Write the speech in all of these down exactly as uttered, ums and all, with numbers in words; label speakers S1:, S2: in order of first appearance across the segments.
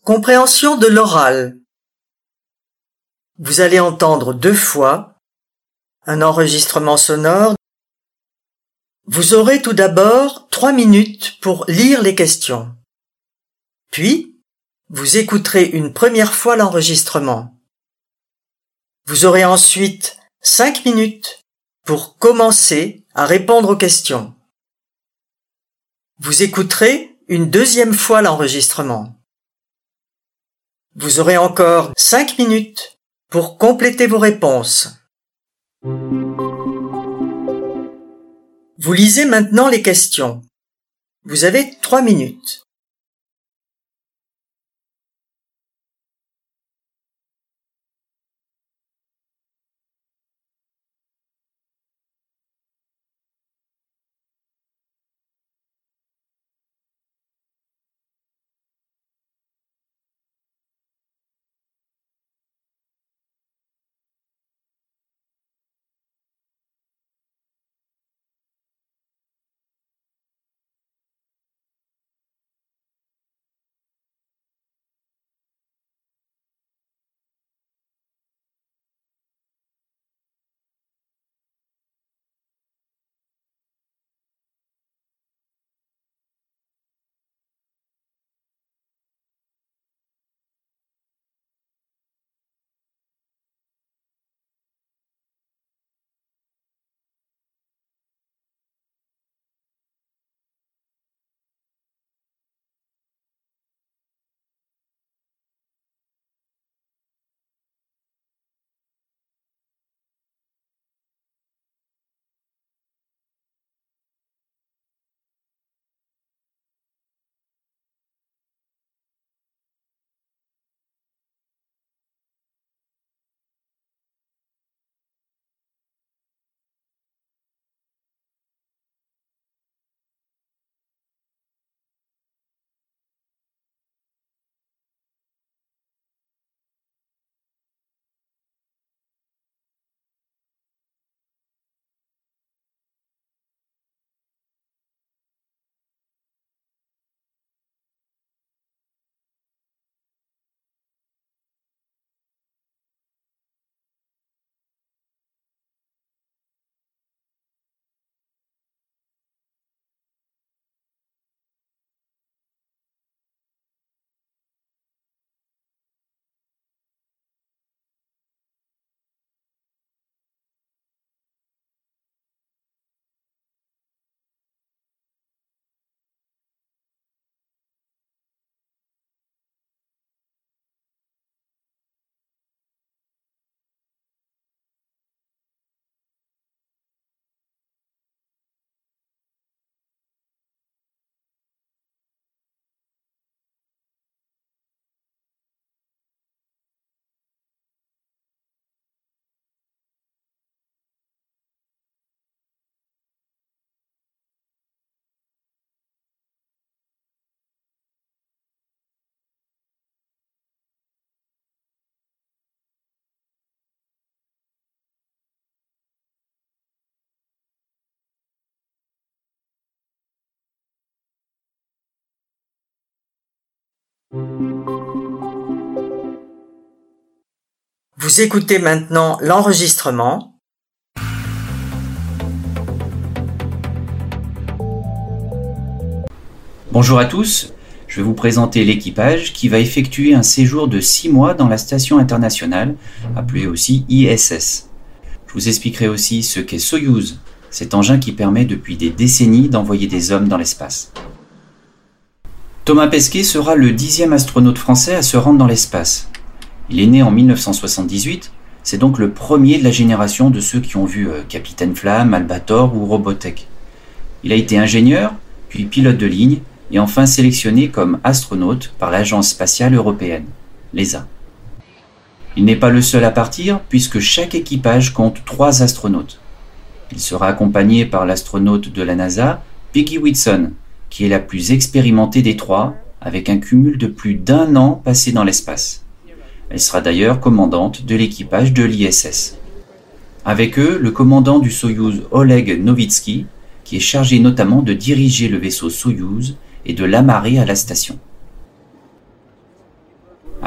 S1: Compréhension de l'oral. Vous allez entendre deux fois un enregistrement sonore. Vous aurez tout d'abord trois minutes pour lire les questions. Puis, vous écouterez une première fois l'enregistrement. Vous aurez ensuite cinq minutes pour commencer à répondre aux questions. Vous écouterez une deuxième fois l'enregistrement. Vous aurez encore cinq minutes pour compléter vos réponses. Vous lisez maintenant les questions. Vous avez trois minutes. Vous écoutez maintenant l'enregistrement.
S2: Bonjour à tous, je vais vous présenter l'équipage qui va effectuer un séjour de six mois dans la station internationale, appelée aussi I S S. Je vous expliquerai aussi ce qu'est Soyouz, cet engin qui permet depuis des décennies d'envoyer des hommes dans l'espace. Thomas Pesquet sera le dixième astronaute français à se rendre dans l'espace. Il est né en mille neuf cent soixante-dix-huit, c'est donc le premier de la génération de ceux qui ont vu euh, Capitaine Flamme, Albator ou Robotech. Il a été ingénieur, puis pilote de ligne, et enfin sélectionné comme astronaute par l'Agence spatiale européenne, l'E S A. Il n'est pas le seul à partir, puisque chaque équipage compte trois astronautes. Il sera accompagné par l'astronaute de la NASA, Peggy Whitson, qui est la plus expérimentée des trois, avec un cumul de plus d'un an passé dans l'espace. Elle sera d'ailleurs commandante de l'équipage de l'I S S. Avec eux, le commandant du Soyouz, Oleg Novitsky, qui est chargé notamment de diriger le vaisseau Soyouz et de l'amarrer à la station.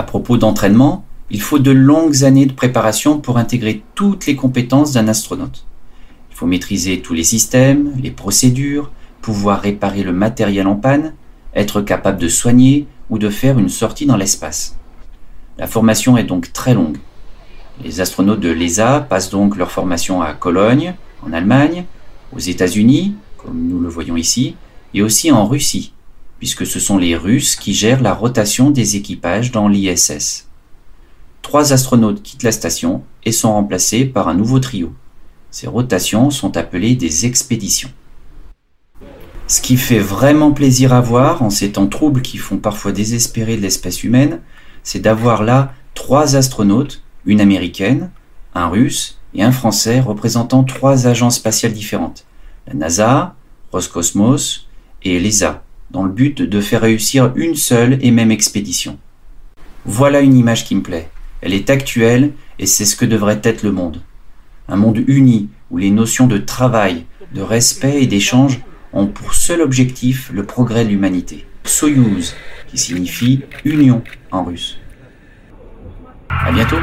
S2: À propos d'entraînement, il faut de longues années de préparation pour intégrer toutes les compétences d'un astronaute. Il faut maîtriser tous les systèmes, les procédures, pouvoir réparer le matériel en panne, être capable de soigner ou de faire une sortie dans l'espace. La formation est donc très longue. Les astronautes de l'E S A passent donc leur formation à Cologne, en Allemagne, aux États-Unis, comme nous le voyons ici, et aussi en Russie, puisque ce sont les Russes qui gèrent la rotation des équipages dans l'I S S. Trois astronautes quittent la station et sont remplacés par un nouveau trio. Ces rotations sont appelées des expéditions. Ce qui fait vraiment plaisir à voir en ces temps troubles qui font parfois désespérer l'espèce humaine, c'est d'avoir là trois astronautes, une américaine, un russe et un français représentant trois agences spatiales différentes, la NASA, Roscosmos et l'E S A, dans le but de faire réussir une seule et même expédition. Voilà une image qui me plaît. Elle est actuelle et c'est ce que devrait être le monde. Un monde uni où les notions de travail, de respect et d'échange ont pour seul objectif le progrès de l'humanité. Soyouz, qui signifie union en russe. À bientôt.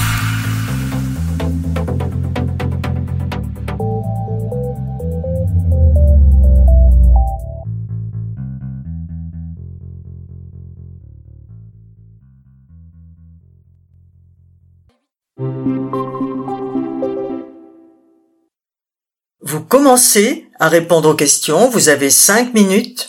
S1: Vous commencez à répondre aux questions, vous avez cinq minutes.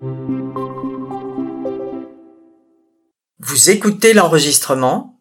S1: Vous écoutez l'enregistrement.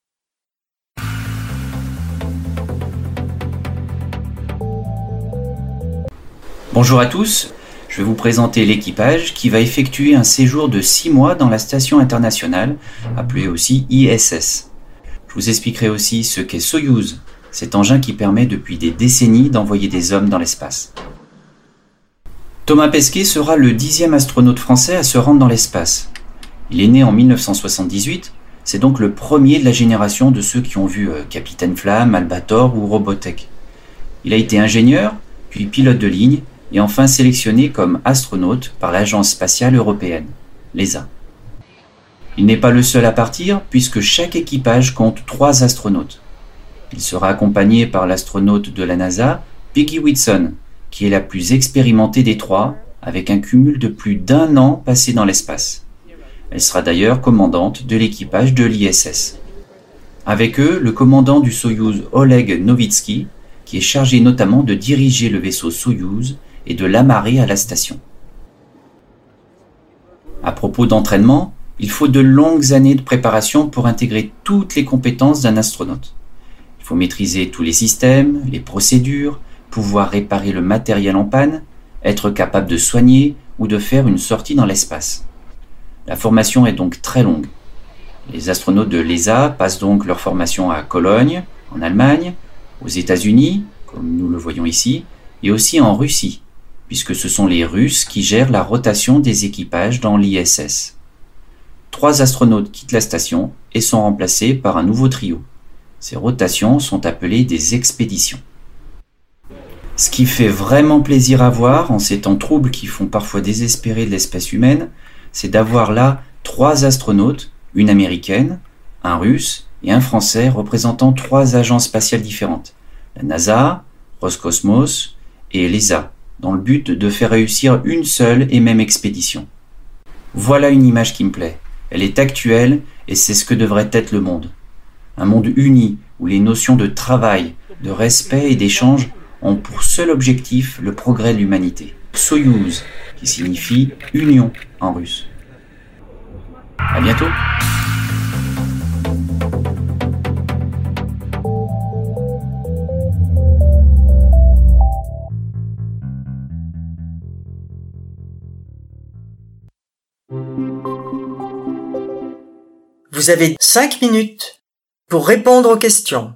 S2: Bonjour à tous, je vais vous présenter l'équipage qui va effectuer un séjour de six mois dans la station internationale, appelée aussi I S S. Je vous expliquerai aussi ce qu'est Soyouz, cet engin qui permet depuis des décennies d'envoyer des hommes dans l'espace. Thomas Pesquet sera le dixième astronaute français à se rendre dans l'espace. Il est né en mille neuf cent soixante-dix-huit, c'est donc le premier de la génération de ceux qui ont vu euh, Capitaine Flamme, Albator ou Robotech. Il a été ingénieur, puis pilote de ligne, et enfin sélectionné comme astronaute par l'Agence spatiale européenne, l'E S A. Il n'est pas le seul à partir, puisque chaque équipage compte trois astronautes. Il sera accompagné par l'astronaute de la NASA, Peggy Whitson, qui est la plus expérimentée des trois, avec un cumul de plus d'un an passé dans l'espace. Elle sera d'ailleurs commandante de l'équipage de l'I S S. Avec eux, le commandant du Soyouz, Oleg Novitsky, qui est chargé notamment de diriger le vaisseau Soyouz et de l'amarrer à la station. À propos d'entraînement, il faut de longues années de préparation pour intégrer toutes les compétences d'un astronaute. Il faut maîtriser tous les systèmes, les procédures, pouvoir réparer le matériel en panne, être capable de soigner ou de faire une sortie dans l'espace. La formation est donc très longue. Les astronautes de l'E S A passent donc leur formation à Cologne, en Allemagne, aux États-Unis, comme nous le voyons ici, et aussi en Russie, puisque ce sont les Russes qui gèrent la rotation des équipages dans l'I S S. Trois astronautes quittent la station et sont remplacés par un nouveau trio. Ces rotations sont appelées des expéditions. Ce qui fait vraiment plaisir à voir en ces temps troubles qui font parfois désespérer l'espèce humaine, c'est d'avoir là trois astronautes, une américaine, un russe et un français représentant trois agences spatiales différentes, la NASA, Roscosmos et l'E S A, dans le but de faire réussir une seule et même expédition. Voilà une image qui me plaît. Elle est actuelle et c'est ce que devrait être le monde. Un monde uni où les notions de travail, de respect et d'échange ont pour seul objectif le progrès de l'humanité. Soyouz, qui signifie union en russe. À bientôt.
S1: Vous avez cinq minutes pour répondre aux questions.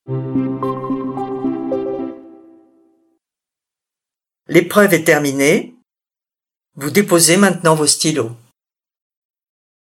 S1: L'épreuve est terminée. Vous déposez maintenant vos stylos.